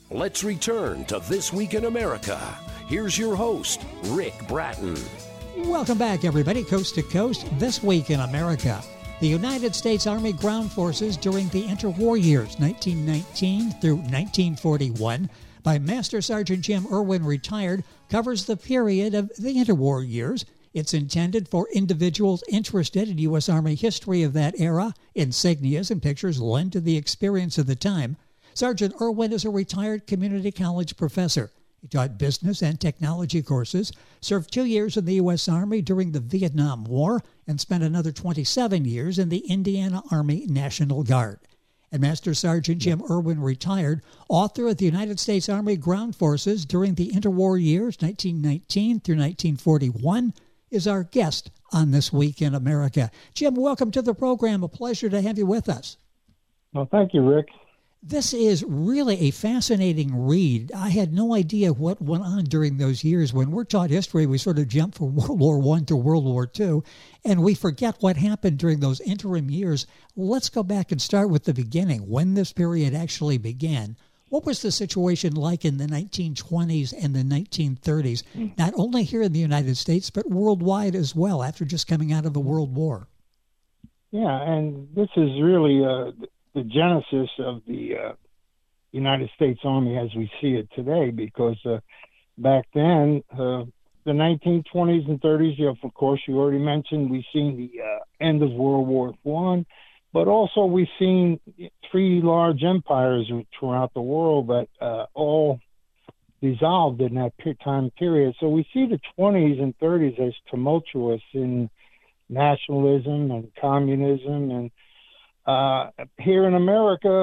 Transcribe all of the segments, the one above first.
Let's return to This Week in America. Here's your host, Rick Bratton. Welcome back, everybody, coast to coast. This Week in America. The United States Army Ground Forces during the interwar years, 1919 through 1941, by Master Sergeant Jim Irwin, retired, covers the period of the interwar years. It's intended for individuals interested in U.S. Army history of that era. Insignias and pictures lend to the experience of the time. Sergeant Irwin is a retired community college professor. He taught business and technology courses, served 2 years in the U.S. Army during the Vietnam War, and spent another 27 years in the Indiana Army National Guard. And Master Sergeant Jim Irwin, retired, author of the United States Army Ground Forces during the interwar years, 1919 through 1941, is our guest on This Week in America. Jim, welcome to the program. A pleasure to have you with us. Well, thank you, Rick. This is really a fascinating read. I had no idea what went on during those years. When we're taught history, we sort of jump from World War I to World War II, and we forget what happened during those interim years. Let's go back and start with the beginning, when this period actually began. What was the situation like in the 1920s and the 1930s, not only here in the United States, but worldwide as well, after just coming out of the World War? Yeah, and this is really the genesis of the United States Army as we see it today, because back then, the 1920s and 30s, of course, you already mentioned, we've seen the end of World War I, but also we've seen three large empires throughout the world that all dissolved in that time period. So we see the 20s and 30s as tumultuous in nationalism and communism, and here in America,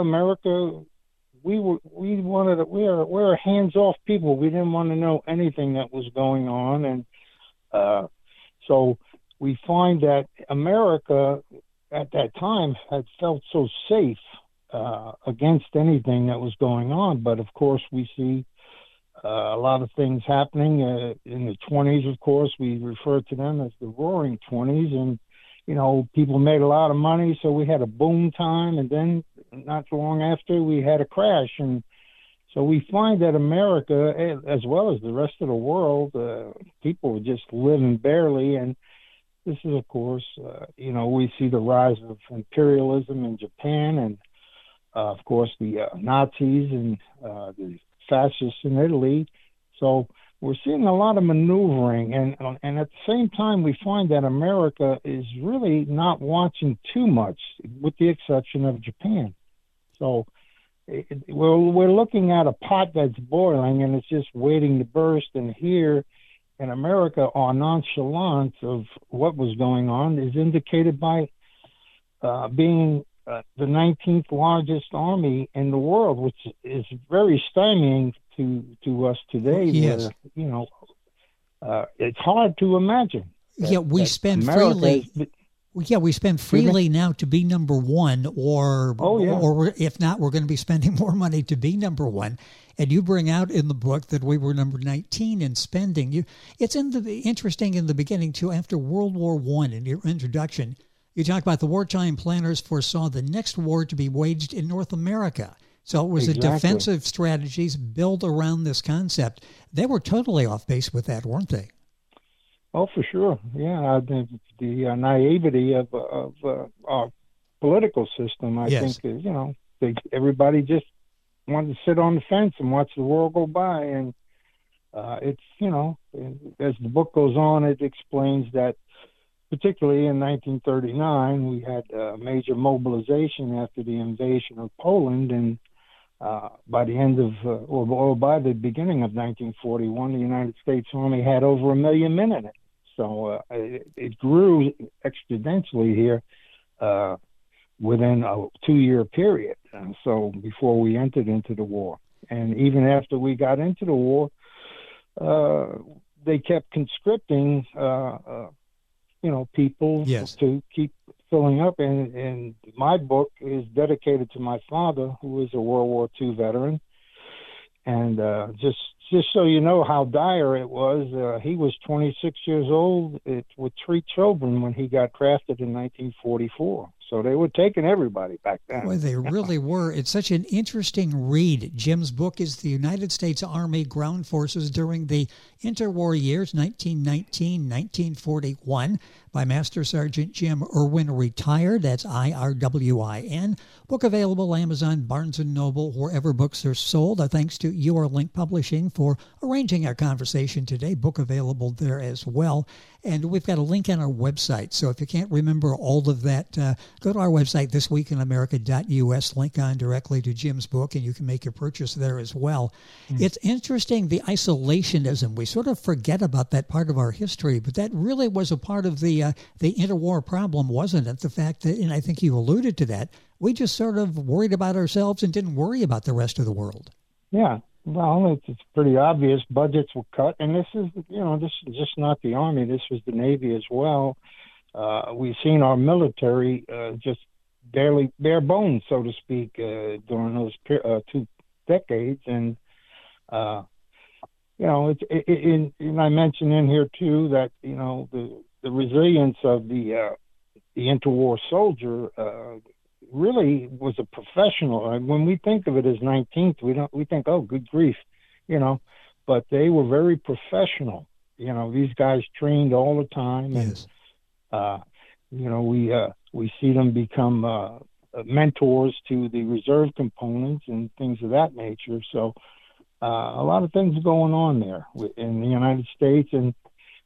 we're a hands-off people. We didn't want to know anything that was going on, and so we find that America at that time had felt so safe against anything that was going on. But of course, we see a lot of things happening in the 20s. Of course, we refer to them as the Roaring 20s, and you know, people made a lot of money, so we had a boom time, and then not long after we had a crash. And so we find that America, as well as the rest of the world, people were just living barely. And this is, of course, we see the rise of imperialism in Japan, and of course the Nazis and the fascists in Italy. So we're seeing a lot of maneuvering, and at the same time, we find that America is really not watching too much, with the exception of Japan. So we're looking at a pot that's boiling, and it's just waiting to burst. And here in America, our nonchalance of what was going on is indicated by being the 19th largest army in the world, which is very stymieing to us today. Yes. Where, it's hard to imagine. We spend freely now to be number one, or if not, we're going to be spending more money to be number one. And you bring out in the book that we were number 19 in spending. It's interesting in the beginning too. After World War I, in your introduction, you talk about the wartime planners foresaw the next war to be waged in North America. So it was the defensive strategies built around this concept. They were totally off base with that, weren't they? Oh, for sure. Yeah, the naivety of our political system, I think, is, everybody just wanted to sit on the fence and watch the world go by. And it's, as the book goes on, it explains that particularly in 1939, we had a major mobilization after the invasion of Poland, and by the end of, or by the beginning of 1941, the United States Army had over 1 million men in it. So it grew exponentially here within a 2-year period. So before we entered into the war, and even after we got into the war, they kept conscripting, people to keep filling up. And my book is dedicated to my father, who was a World War II veteran. And just so you know how dire it was, he was 26 years old with 3 children when he got drafted in 1944. So they were taking everybody back then. Well, they really were. It's such an interesting read. Jim's book is The United States Army Ground Forces During the Interwar Years, 1919-1941, by Master Sergeant Jim Irwin, retired. That's IRWIN. Book available Amazon, Barnes & Noble, wherever books are sold. Our thanks to UR-Link Publishing for arranging our conversation today. Book available there as well. And we've got a link on our website. So if you can't remember all of that, go to our website, thisweekinamerica.us, link on directly to Jim's book, and you can make your purchase there as well. It's interesting, the isolationism. We sort of forget about that part of our history, but that really was a part of the interwar problem, wasn't it? The fact that, and I think you alluded to that, we just sort of worried about ourselves and didn't worry about the rest of the world. Yeah. Well, it's pretty obvious. Budgets were cut, and this is just not the Army. This was the Navy as well. We've seen our military just bare bones, so to speak, during those 2 decades. And and I mentioned in here too that the resilience of the interwar soldier really was a professional. And when we think of it as 19th, we think, oh, good grief, but they were very professional. These guys trained all the time. Yes. And, we see them become mentors to the reserve components and things of that nature. So a lot of things going on there in the United States. And,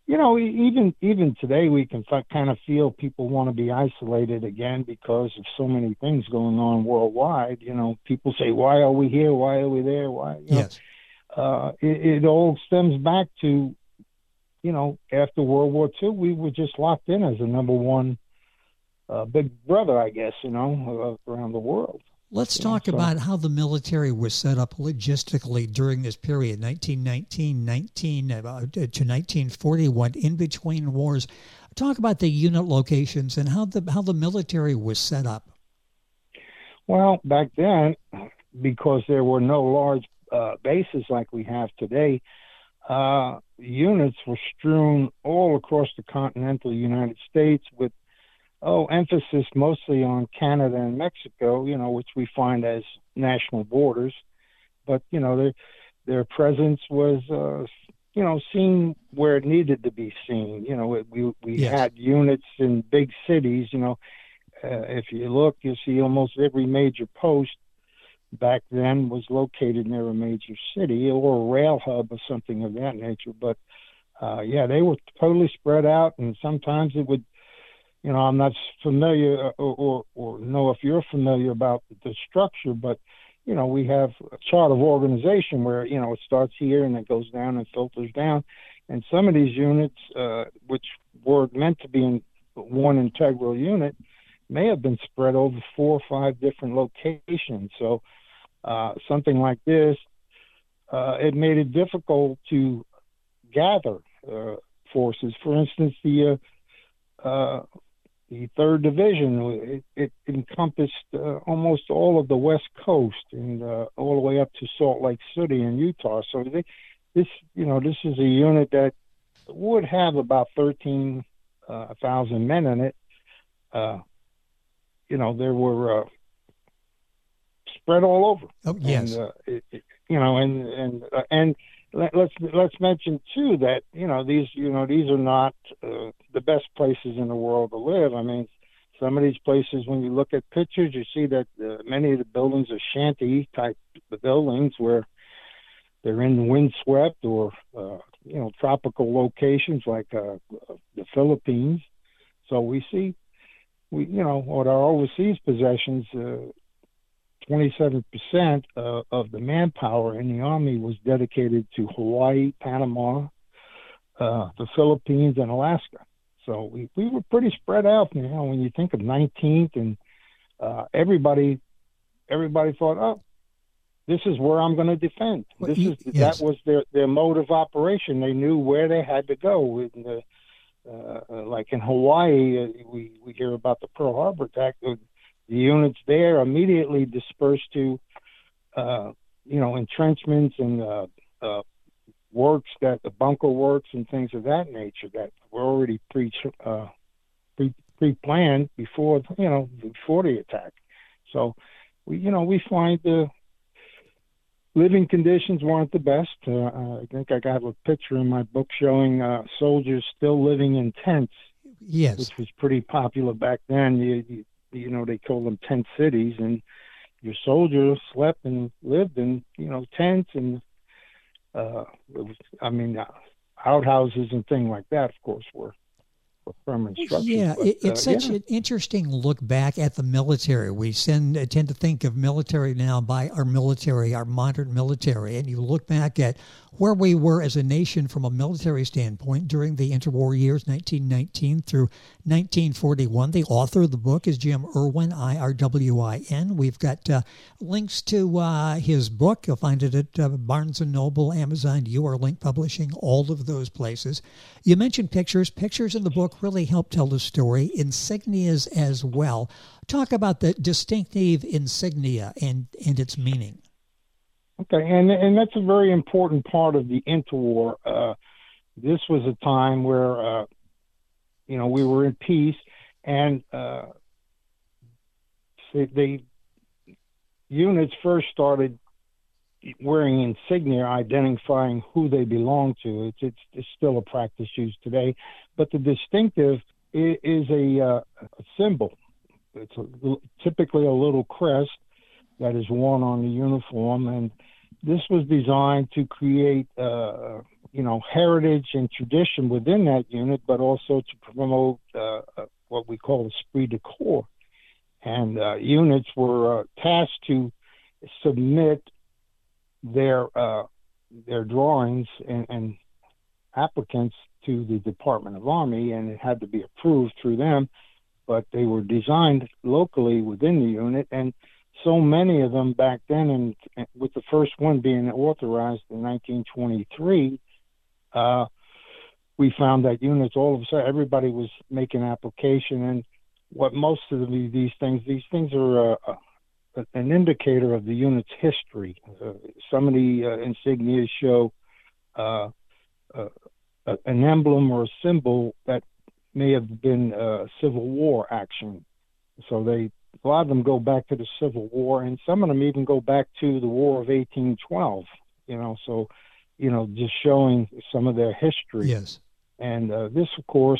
even today we can kind of feel people want to be isolated again because of so many things going on worldwide. People say, why are we here? Why are we there? Why? Yes. It all stems back to, after World War II, we were just locked in as a number one big brother, I guess, around the world. Let's talk about how the military was set up logistically during this period, 1919 to 1941, in between wars. Talk about the unit locations and how the military was set up. Well, back then, because there were no large bases like we have today, units were strewn all across the continental United States with emphasis mostly on Canada and Mexico, which we find as national borders. But, their presence was, seen where it needed to be seen. We Yes. had units in big cities. If you look, you'll see almost every major post back then was located near a major city or a rail hub or something of that nature. But, they were totally spread out, and sometimes it would, I'm not familiar or know if you're familiar about the structure, but, we have a chart of organization where, it starts here and it goes down and filters down. And some of these units, which were meant to be in one integral unit, may have been spread over 4 or 5 different locations. So something like this, it made it difficult to gather forces. For instance, the 3rd Division, it encompassed almost all of the West Coast and all the way up to Salt Lake City in Utah. So this is a unit that would have about 13,000 men in it. There were spread all over. Oh, yes. And let's mention too that these are not the best places in the world to live. I mean, some of these places, when you look at pictures, you see that many of the buildings are shanty type buildings where they're in windswept or tropical locations like the Philippines. So we see with our overseas possessions. 27% of the manpower in the Army was dedicated to Hawaii, Panama, the Philippines, and Alaska. So we were pretty spread out. When you think of 19th, and everybody thought, oh, this is where I'm going to defend. That was their mode of operation. They knew where they had to go. Like in Hawaii, we hear about the Pearl Harbor attack. The units there immediately dispersed to, entrenchments and works, that the bunker works and things of that nature that were already pre-planned before the attack. So we find the living conditions weren't the best. I think I got a picture in my book showing soldiers still living in tents. Yes, which was pretty popular back then. They called them tent cities, and your soldiers slept and lived in tents and outhouses and things like that. Of course, were permanent structures. Yeah, but, it's such an interesting look back at the military. We tend to think of military now by our modern military, and you look back at where we were as a nation from a military standpoint during the interwar years, 1919 through 1941. The author of the book is Jim Irwin, IRWIN. We've got links to his book. You'll find it at Barnes & Noble, Amazon, UR-Link Publishing, all of those places. You mentioned pictures. Pictures in the book really help tell the story. Insignias as well. Talk about the distinctive insignia and its meaning. Okay, and that's a very important part of the interwar. This was a time where, we were in peace, and the units first started wearing insignia, identifying who they belong to. It's still a practice used today, but the distinctive is a symbol. It's typically a little crest that is worn on the uniform, and this was designed to create, heritage and tradition within that unit, but also to promote what we call esprit de corps. And units were tasked to submit their drawings and applicants to the Department of Army, and it had to be approved through them. But they were designed locally within the unit, and so many of them back then, and with the first one being authorized in 1923, we found that units, all of a sudden, everybody was making application. And what most of these things are an indicator of the unit's history. Some of the insignias show an emblem or a symbol that may have been Civil War action. So a lot of them go back to the Civil War, and some of them even go back to the War of 1812, just showing some of their history. Yes. And this, of course,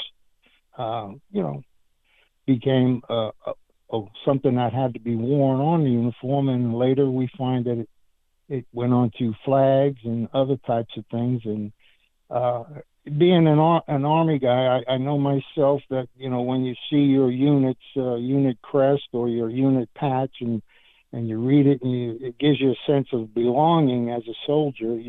became something that had to be worn on the uniform, and later we find that it went on to flags and other types of things. And being an Army guy, I know myself that, when you see your unit's unit crest or your unit patch and you read it, and it gives you a sense of belonging as a soldier.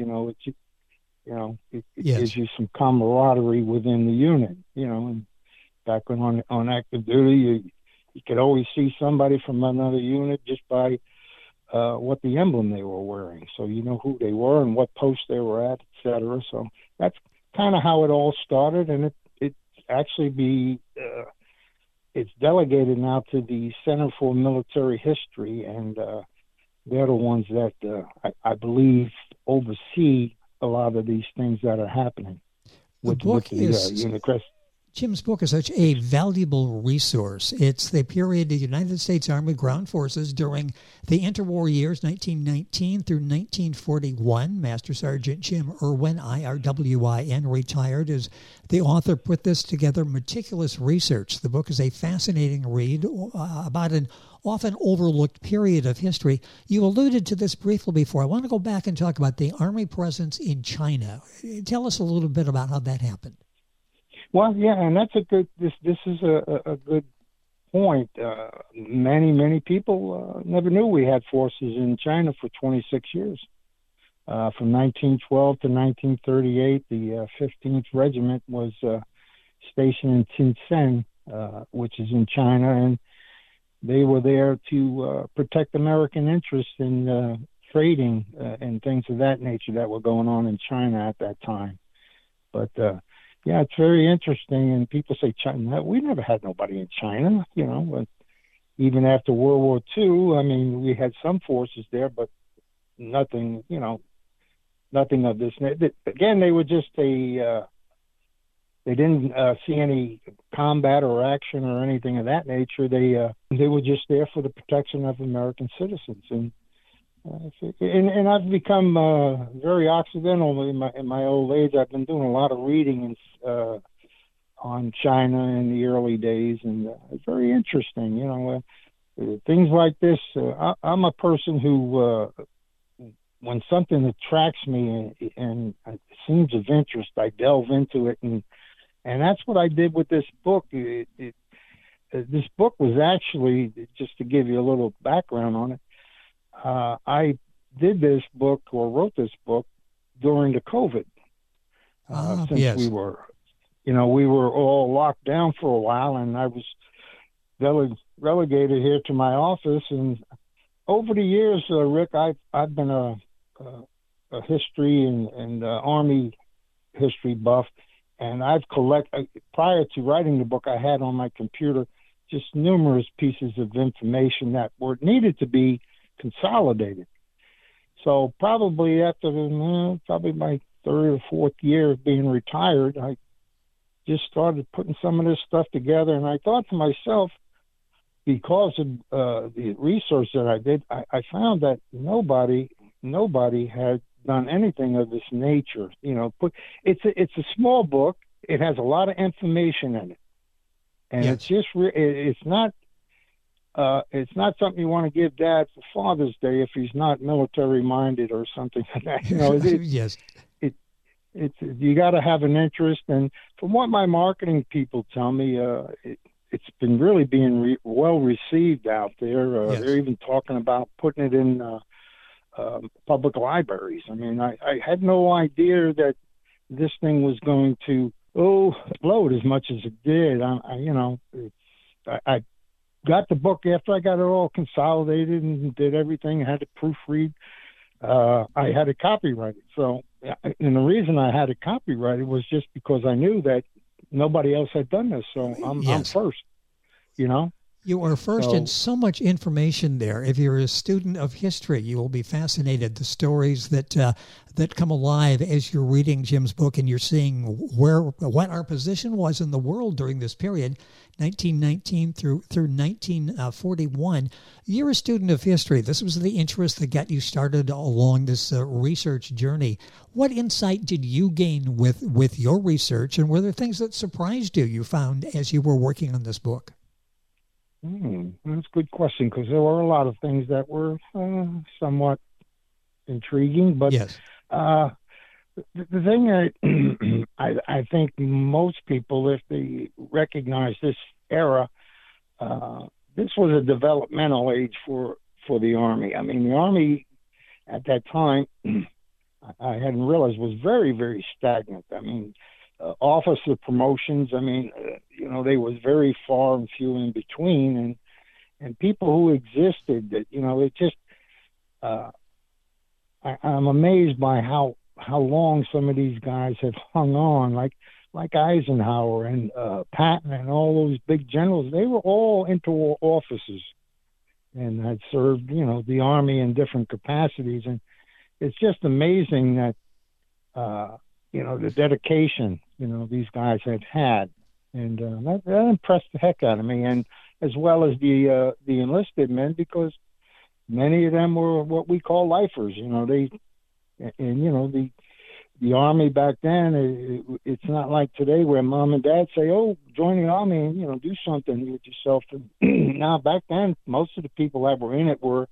It Yes. gives you some camaraderie within the unit. And back when on active duty, you could always see somebody from another unit just by what the emblem they were wearing. So you know who they were and what post they were at, etc. So that's kind of how it all started, and it's actually it's delegated now to the Center for Military History, and they're the ones that I believe oversee a lot of these things that are happening with the unit crest. Jim's book is such a valuable resource. It's the period the United States Army Ground Forces during the interwar years, 1919 through 1941. Master Sergeant Jim Irwin, IRWIN, retired as the author, put this together, meticulous research. The book is a fascinating read about an often overlooked period of history. You alluded to this briefly before. I want to go back and talk about the Army presence in China. Tell us a little bit about how that happened. Well, yeah, and that's this is a good point. Many people never knew we had forces in China for 26 years. From 1912 to 1938, the 15th Regiment was stationed in Tientsin, which is in China, and they were there to protect American interests in trading and things of that nature that were going on in China at that time. But yeah, it's very interesting, and people say China. We never had nobody in China, But even after World War II, I mean, we had some forces there, but nothing, nothing of this. Again, they were just they they didn't see any combat or action or anything of that nature. They were just there for the protection of American citizens. And I've become very occidental in my old age. I've been doing a lot of reading on China in the early days, and it's very interesting. Things like this. I'm a person who, when something attracts me and it seems of interest, I delve into it, and that's what I did with this book. This book was actually, just to give you a little background on it, I did this book or wrote this book during the COVID, since yes. we were all locked down for a while, and I was relegated here to my office. And over the years, Rick, I've been a history and Army history buff, and I've collected. Prior to writing the book, I had on my computer just numerous pieces of information that were needed to be consolidated. So probably after my third or fourth year of being retired, I just started putting some of this stuff together, and I thought to myself, because of the research that I did, I found that nobody had done anything of this nature. It's a small book. It has a lot of information in it, and yes. it's just it's not something you want to give Dad for Father's Day if he's not military minded or something like that. Yes. You got to have an interest, and from what my marketing people tell me, it's been really being well received out there. Yes. They're even talking about putting it in public libraries. I mean, I had no idea that this thing was going to explode as much as it did. I got the book after I got it all consolidated and did everything. I had to proofread. I had it copyrighted. So, and the reason I had it copyrighted was just because I knew that nobody else had done this. So I'm first, You are first, and so much information there. If you're a student of history, you will be fascinated. The stories that come alive as you're reading Jim's book, and you're seeing what our position was in the world during this period, 1919 through 1941. You're a student of history. This was the interest that got you started along this research journey. What insight did you gain with your research, and were there things that surprised you found as you were working on this book? That's a good question, because there were a lot of things that were somewhat intriguing. But yes. The thing I think most people, if they recognize this era, this was a developmental age for the Army. I mean, the Army at that time, I hadn't realized, was very, very stagnant. I mean, officer promotions, they was very far and few in between, and people who existed that, it just, I'm amazed by how long some of these guys have hung on, like Eisenhower and Patton and all those big generals. They were all into offices and had served, the Army in different capacities. And it's just amazing that, the dedication, these guys had. And that impressed the heck out of me, and as well as the enlisted men, because many of them were what we call lifers. The Army back then, it's not like today where mom and dad say, "Oh, join the Army and do something with yourself." Now, back then, most of the people that were in it were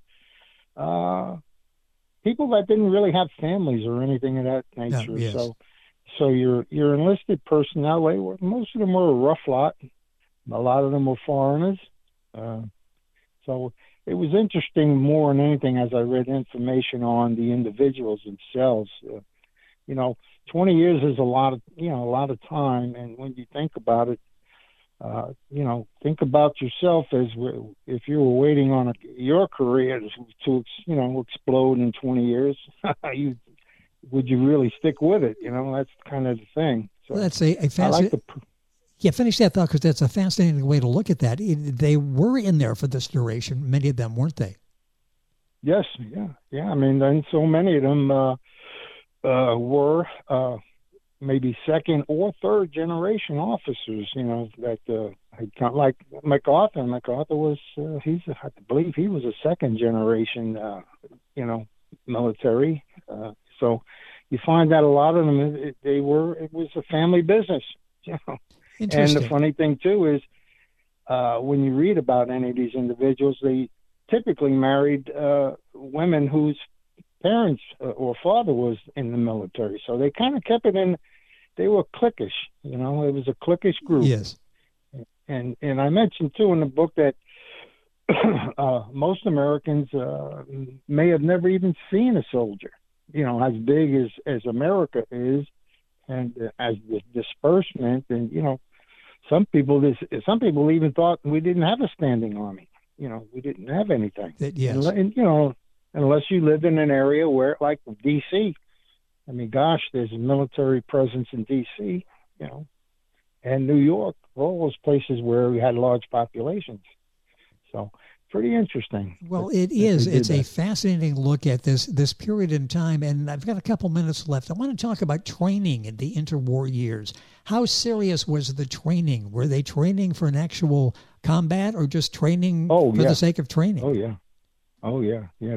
people that didn't really have families or anything of that nature. No, yes. So your enlisted personnel, most of them were a rough lot. A lot of them were foreigners. So it was interesting more than anything as I read information on the individuals themselves. 20 years is a lot of time. And when you think about it, think about yourself as if you were waiting on your career to explode in 20 years. Would you really stick with it? That's kind of the thing. So well, that's a fascinating. Finish that thought, because that's a fascinating way to look at that. They were in there for this duration, many of them, weren't they? Yes, yeah. And so many of them were. maybe second or third generation officers, that had come, like MacArthur. MacArthur was, I believe he was a second generation, military. So you find that a lot of them, it was a family business, And the funny thing too is, when you read about any of these individuals, they typically married women whose parents or father was in the military. So they kind of kept it in. They were cliquish, it was a cliquish group. Yes. And I mentioned too in the book that most Americans may have never even seen a soldier, as big as America is, and as the disbursement, and some people even thought we didn't have a standing army. We didn't have anything. Yes. And unless you lived in an area where, like D.C., I mean, gosh, there's a military presence in D.C., and New York, all those places where we had large populations. So pretty interesting. Well, it is. It's a fascinating look at this period in time, and I've got a couple minutes left. I want to talk about training in the interwar years. How serious was the training? Were they training for an actual combat or just training for the sake of training? Oh, yeah. Yeah,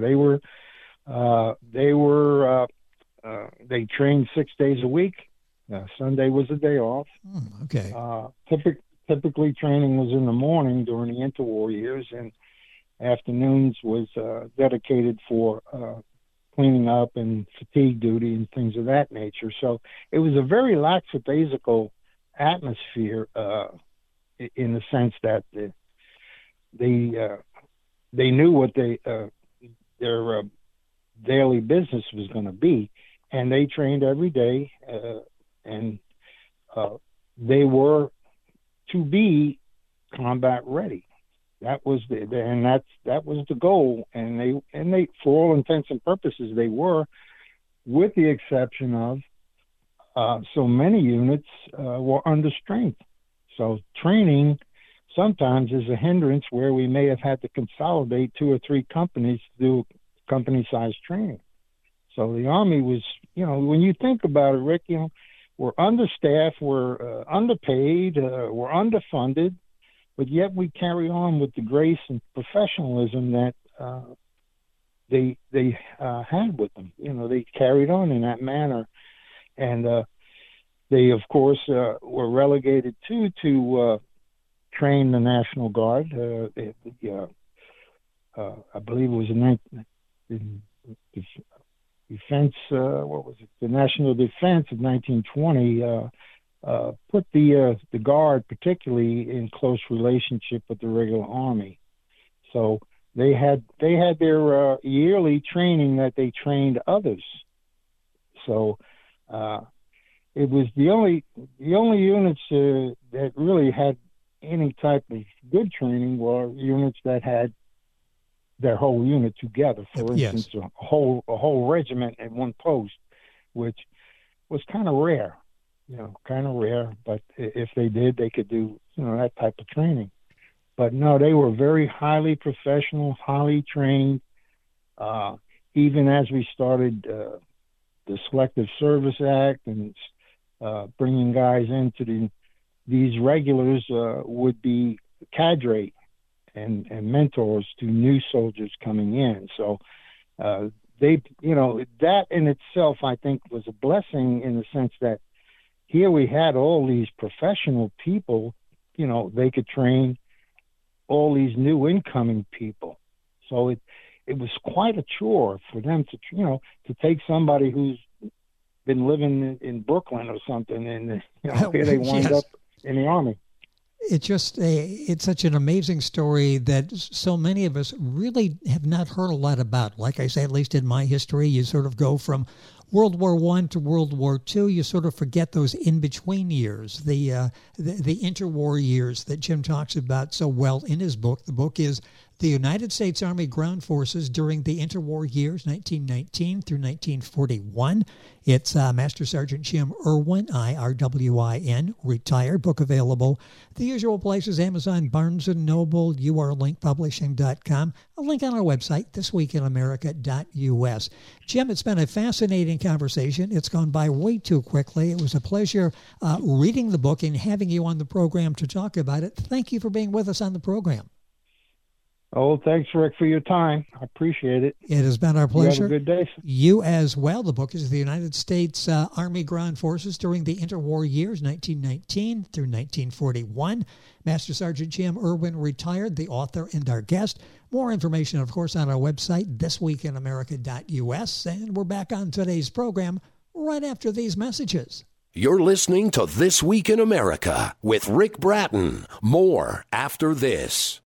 they trained 6 days a week. Sunday was a day off. Okay. Typically, training was in the morning during the interwar years, and afternoons was dedicated for cleaning up and fatigue duty and things of that nature. So it was a very lackadaisical atmosphere in the sense that they knew what their daily business was going to be, and they trained every day, and they were to be combat ready. That was that was the goal, and they for all intents and purposes they were, with the exception of so many units were under strength. So training sometimes is a hindrance where we may have had to consolidate 2 or 3 companies to do company-sized training. So the Army was, when you think about it, Rick, we're understaffed, we're underpaid, we're underfunded, but yet we carry on with the grace and professionalism that they had with them. They carried on in that manner, and they, of course, were relegated to train the National Guard. I believe it was in defense. What was it? The National Defense of 1920 put the Guard particularly in close relationship with the regular Army. So they had their yearly training that they trained others. So it was the only units that really had any type of good training were units that had their whole unit together. For instance, a whole regiment at one post, which was kind of rare. But if they did, they could do that type of training. But no, they were very highly professional, highly trained. Even as we started the Selective Service Act and bringing guys into these regulars would be cadre and mentors to new soldiers coming in. So they, that in itself, I think, was a blessing in the sense that here we had all these professional people, they could train all these new incoming people. So it was quite a chore for them to take somebody who's been living in Brooklyn or something, and here they wind up in the Army. It's such an amazing story that so many of us really have not heard a lot about. Like I say, at least in my history, you sort of go from World War I to World War II. You sort of forget those in-between years, the interwar years that Jim talks about so well in his book. The book is The United States Army Ground Forces during the interwar years, 1919 through 1941. It's Master Sergeant Jim Irwin, IRWIN, retired. Book available. The usual places, Amazon, Barnes & Noble, urlinkpublishing.com. A link on our website, thisweekinamerica.us. Jim, it's been a fascinating conversation. It's gone by way too quickly. It was a pleasure reading the book and having you on the program to talk about it. Thank you for being with us on the program. Oh, thanks, Rick, for your time. I appreciate it. It has been our pleasure. You have a good day. You as well. The book is The United States Army Ground Forces during the interwar years, 1919 through 1941. Master Sergeant Jim Irwin, retired, the author and our guest. More information, of course, on our website, thisweekinamerica.us. And we're back on today's program right after these messages. You're listening to This Week in America with Rick Bratton. More after this.